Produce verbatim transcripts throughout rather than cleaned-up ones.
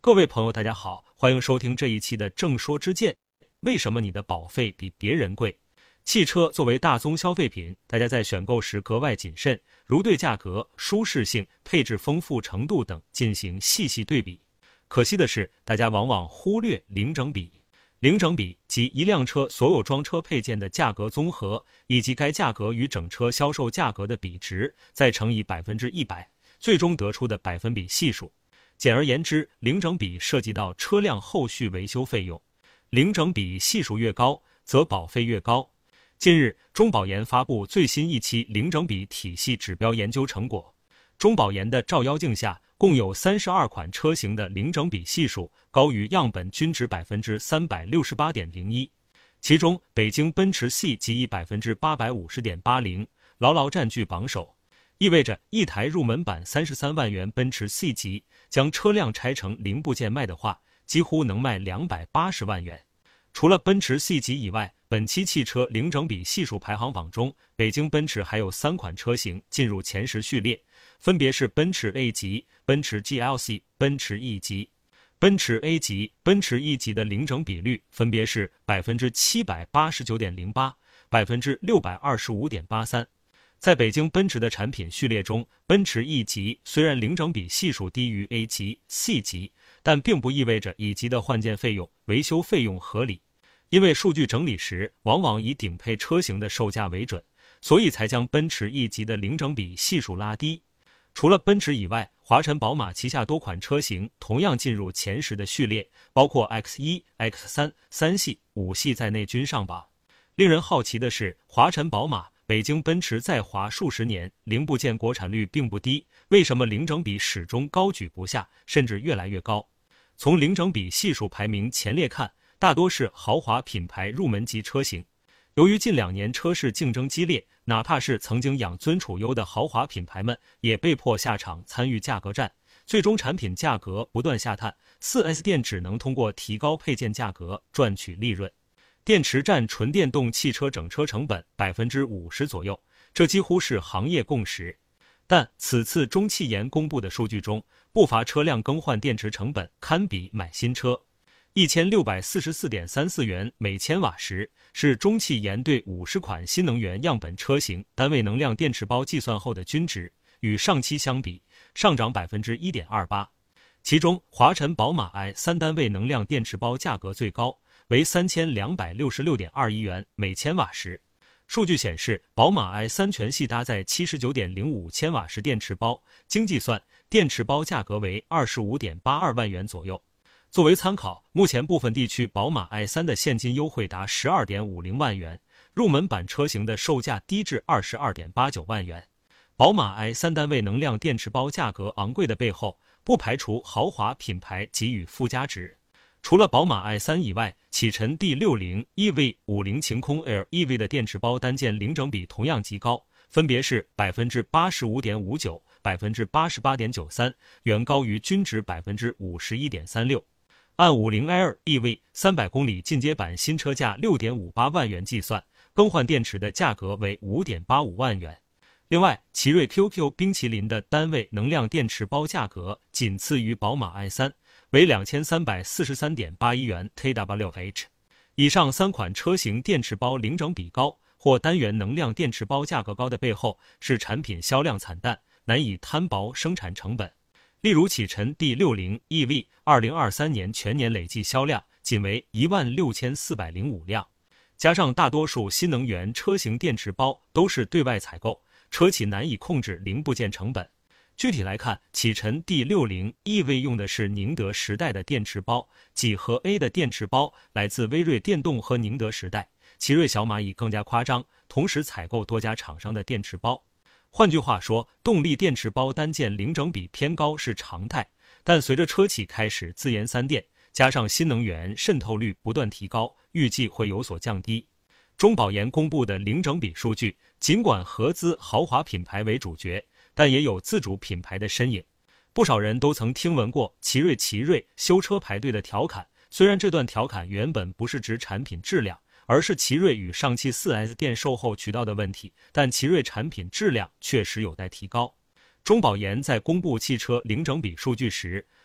各位朋友大家好，欢迎收听这一期的正说之见。为什么你的保费比别人贵？汽车作为大宗消费品，大家在选购时格外谨慎，如对价格、舒适性、配置丰富程度等进行细细对比。可惜的是，大家往往忽略零整比。零整比即一辆车所有装车配件的价格综合，以及该价格与整车销售价格的比值，再乘以百分之一百，最终得出的百分比系数。简而言之，零整比涉及到车辆后续维修费用，零整比系数越高，则保费越高。近日，中保研发布最新一期零整比体系指标研究成果。中保研的照妖镜下，共有三十二款车型的零整比系数高于样本均值 百分之三百六十八点零一， 其中北京奔驰 C 即以 百分之八百五十点八零 牢牢占据榜首。意味着一台入门版三十三万元奔驰 C 级，将车辆拆成零部件卖的话，几乎能卖两百八十万元。除了奔驰 C 级以外，本期汽车零整比系数排行榜中，北京奔驰还有三款车型进入前十序列，分别是奔驰 A 级、奔驰 G L C、奔驰 E 级。奔驰 A 级、奔驰 E 级的零整比率分别是 百分之七百八十九点零八、百分之六百二十五点八三。在北京奔驰的产品序列中，奔驰 E 级虽然零整比系数低于 A 级、C 级，但并不意味着 E 级的换件费用、维修费用合理。因为数据整理时往往以顶配车型的售价为准，所以才将奔驰 E 级的零整比系数拉低。除了奔驰以外，华晨宝马旗下多款车型同样进入前十的序列，包括 X 一、X 三、三系、五系在内均上榜。令人好奇的是，华晨宝马、北京奔驰在华数十年，零部件国产率并不低，为什么零整比始终高居不下，甚至越来越高？从零整比系数排名前列看，大多是豪华品牌入门级车型。由于近两年车市竞争激烈，哪怕是曾经养尊处优的豪华品牌们，也被迫下场参与价格战，最终产品价格不断下探， 四 S 店只能通过提高配件价格赚取利润。电池占纯电动汽车整车成本 百分之五十 左右，这几乎是行业共识。但此次中汽研公布的数据中，不乏车辆更换电池成本堪比买新车。一千六百四十四点三四元每千瓦时，是中汽研对五十款新能源样本车型单位能量电池包计算后的均值，与上期相比上涨 百分之一点二八。其中华晨宝马 i 三 单位能量电池包价格最高，为 三千两百六十六点二一元每千瓦时。数据显示，宝马 i 三 全系搭载 七十九点零五千瓦时电池包，经计算，电池包价格为 二十五点八二万元左右。作为参考，目前部分地区宝马 i 三 的现金优惠达 十二点五零万元，入门版车型的售价低至 二十二点八九万元。宝马 i 三 单位能量电池包价格昂贵的背后，不排除豪华品牌给予附加值。除了宝马 i 三 以外，启辰 D 六十 E V、五菱晴空 L E V 的电池包单件零整比同样极高，分别是 百分之八十五点五九、百分之八十八点九三， 远高于均值 百分之五十一点三六。按五菱 L E V 三百公里进阶版新车价 六点五八万元计算，更换电池的价格为 五点八五万元。另外，奇瑞 Q Q 冰淇淋的单位能量电池包价格仅次于宝马 i 三， 为 两千三百四十三点八一元 K W H。 以上三款车型电池包零整比高或单元能量电池包价格高的背后，是产品销量惨淡，难以摊薄生产成本。例如启辰 D 六十 E V 二零二三年全年累计销量仅为一万六千四百零五辆，加上大多数新能源车型电池包都是对外采购，车企难以控制零部件成本。具体来看，启辰 D 六十 E V 用的是宁德时代的电池包，几何 A 的电池包来自威瑞电动和宁德时代，奇瑞小蚂蚁更加夸张，同时采购多家厂商的电池包。换句话说，动力电池包单件零整比偏高是常态，但随着车企开始自研三电，加上新能源渗透率不断提高，预计会有所降低。中保研公布的零整比数据，尽管合资豪华品牌为主角，但也有自主品牌的身影。不少人都曾听闻过奇瑞奇瑞修车排队的调侃，虽然这段调侃原本不是指产品质量，而是奇瑞与上汽 四 S 店售后渠道的问题，但奇瑞产品质量确实有待提高。中保研在公布汽车零整比数据时，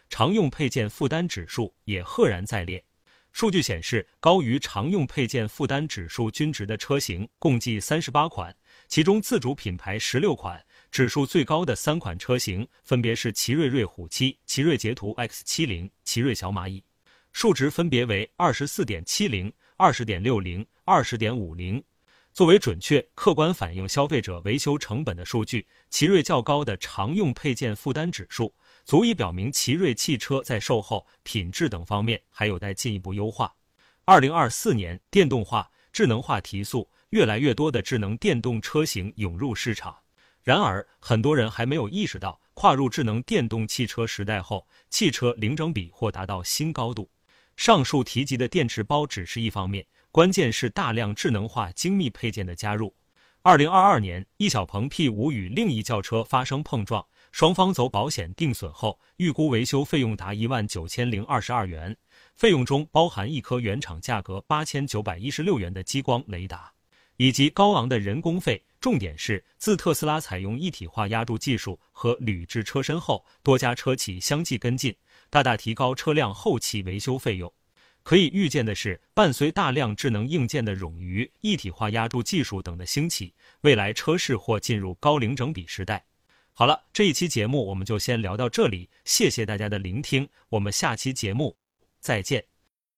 常用配件负担指数也赫然在列。数据显示，高于常用配件负担指数均值的车型共计三十八款，其中自主品牌十六款，指数最高的三款车型分别是奇瑞瑞虎七、奇瑞捷途 X 七十、奇瑞小蚂蚁，数值分别为 二十四点七零、二十点六零、二十点五零。作为准确、客观反映消费者维修成本的数据，奇瑞较高的常用配件负担指数，足以表明奇瑞汽车在售后、品质等方面还有待进一步优化。二零二四年，电动化、智能化提速，越来越多的智能电动车型涌入市场。然而，很多人还没有意识到，跨入智能电动汽车时代后，汽车零整比或达到新高度。上述提及的电池包只是一方面，关键是大量智能化精密配件的加入。二零二二年，易小鹏 P 五 与另一轿车发生碰撞，双方走保险定损后，预估维修费用达一万九千零二十二元，费用中包含一颗原厂价格八千九百一十六元的激光雷达，以及高昂的人工费。重点是，自特斯拉采用一体化压铸技术和铝制车身后，多家车企相继跟进，大大提高车辆后期维修费用。可以预见的是，伴随大量智能硬件的冗余、一体化压铸技术等的兴起，未来车市或进入高零整比时代。好了，这一期节目我们就先聊到这里，谢谢大家的聆听，我们下期节目再见。